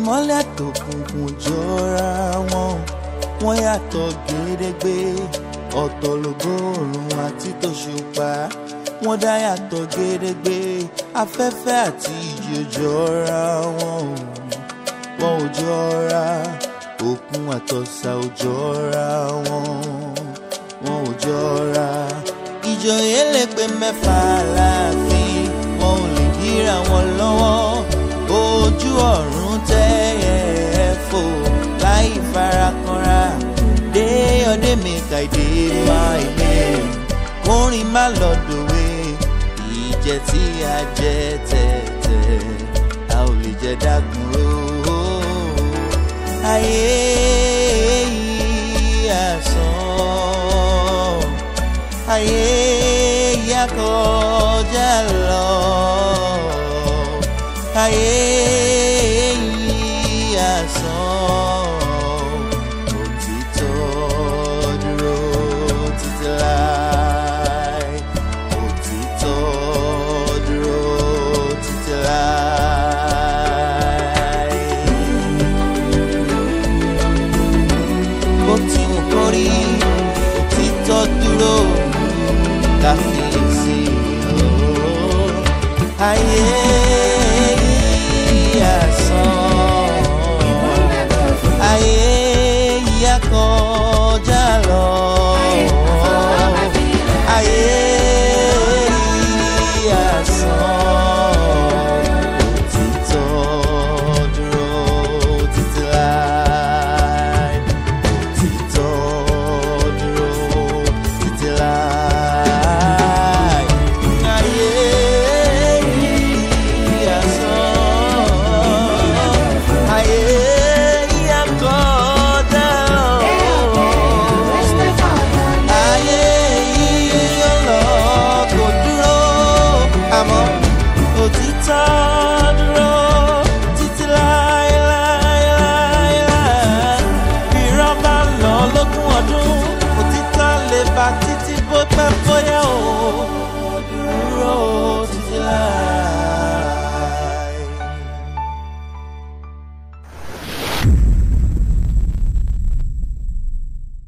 ìmọ́lẹ̀ àtòkùnkùn jọra wọn, wọ́n yàtọ̀ gédégbé. Ọ̀tọ̀ lògbóòrùn àti tòṣùpá, wọ́n dá yàtọ̀ gédégbé. Afẹ́fẹ́ àti ìjì ò jọra wọn, wọn ò jọra. Òkun àtọ̀sà ò jọra wọn, wọn ò jọra. Ìjòyè lè pé mẹ́fà láàfin, wọn ò lè dìra wọn lọ́wọ́. Ojú ọ̀run tẹ́yẹ̀ fò láì farakanra. Day or day make I dey my name. Kórin má lọ dòwe, ìjẹ tí a jẹ tẹ̀tẹ̀, a ò lè jẹ dágun o. Ayé yìí asán, ayé yìí á kọjá lọ. Ayé yìí asán, òtítọ́ dúró títí láé. Òtítọ́ dúró títí láé. Bó ti wù kó rí, òtítọ́ dúró ká fiyèsí o. Ayé yìí asán, ayé yìí á kọjá lọ. Ayé yìí asán, òtítọ́ dúró títí láé. Òtítọ́ dúró títí láé. Ayé yìí asán, ayé yìí á kọjá lọ. Ayé yìí ó lọ kò dúró, àmọ́ òtítọ́ dúró títí láéláéláé. Bí irọ́ bá lọ lógún ọdún, òtítọ́ lè bá títí bó pẹ́ bóyá o.